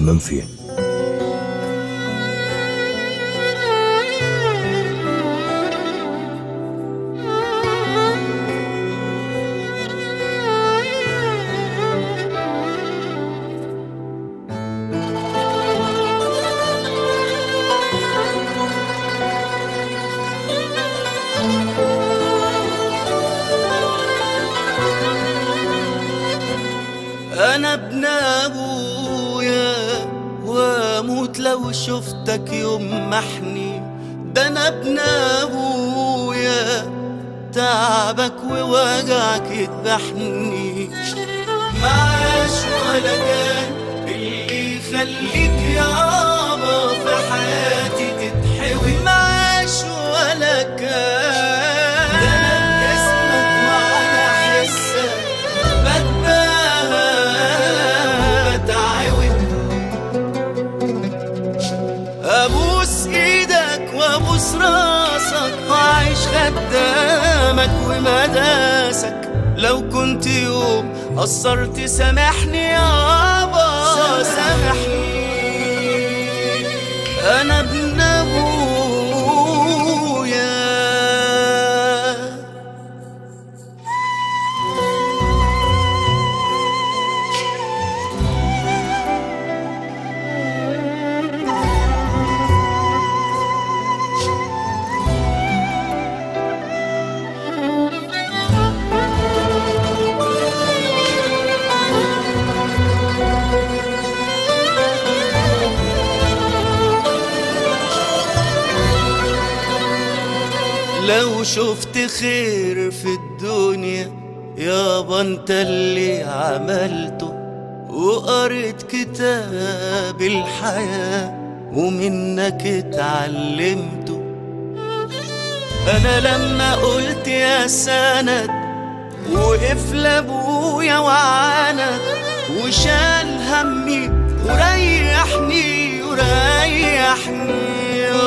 الحمام فين؟ أنا ابن أبويا وأموت لو شفتك يوم محني. ده أنا ابن أبويا تعبك ووجعك يذبحني. معاش ولا كان اللي يخليك يابا في حياتي تتحوي. معاش ولا كان ده أنا بجسمك وعلى حسك ابوس ايدك وابوس راسك واعيش خدامك ومداسك. لو كنت يوم قصرت سامحني يابا سامحني. انا ابن ابويا. لو شفت خير في الدنيا يابا انت اللي عملته. وقريت كتاب الحياة ومنك اتعلمته. انا لما قلت يا سند وقف لابويا وعاند وشال همي وريحني وريحني.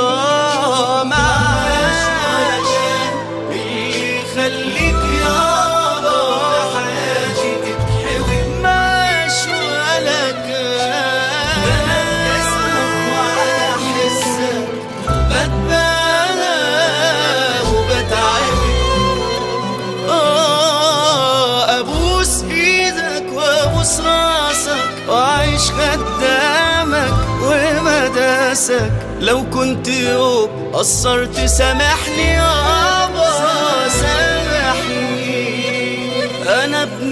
خليك يابا حياتي تتحوي. ماش ولا كان انا بجسمك وعلى حسك بتبالى وبتعبي. ابوس ايدك وابوس راسك واعيش خدامك ومداسك. لو كنت يوم قصرت سامحني يابا سامحني. أنا ابن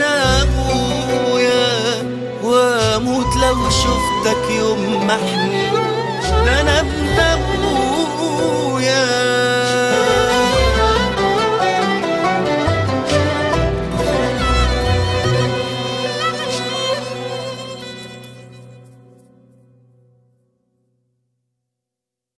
أبويا وأموت لو شفتك يوم محني. ده أنا ابن